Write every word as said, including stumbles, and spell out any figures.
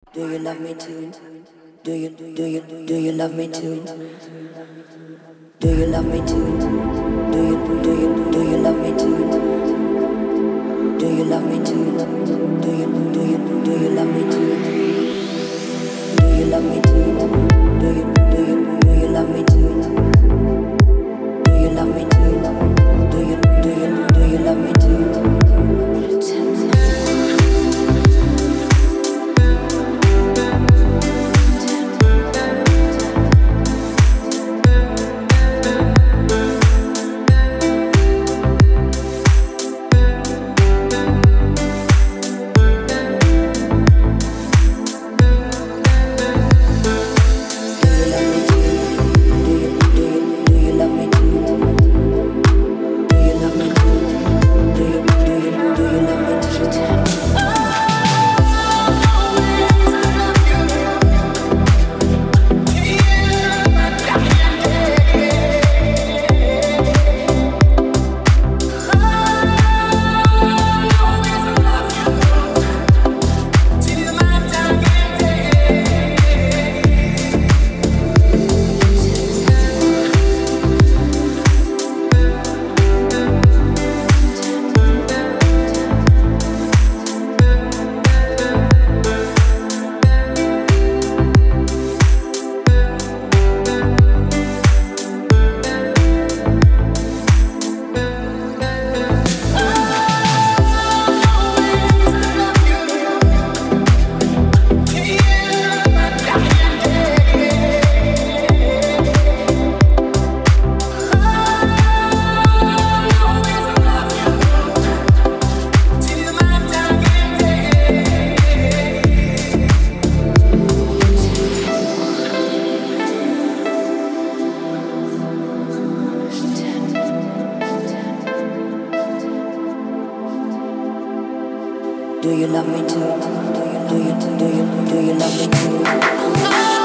Do you love me too? Do you do you do you love me too? Do you love me too? Do you do you do you love me too? Do you love me too? Do you do you do you love me too? Do you love me too? Do you do you do you love me too? Do you love me too? Do you do you do you love me too? Do you love me too? Do you do you do you do you love me too?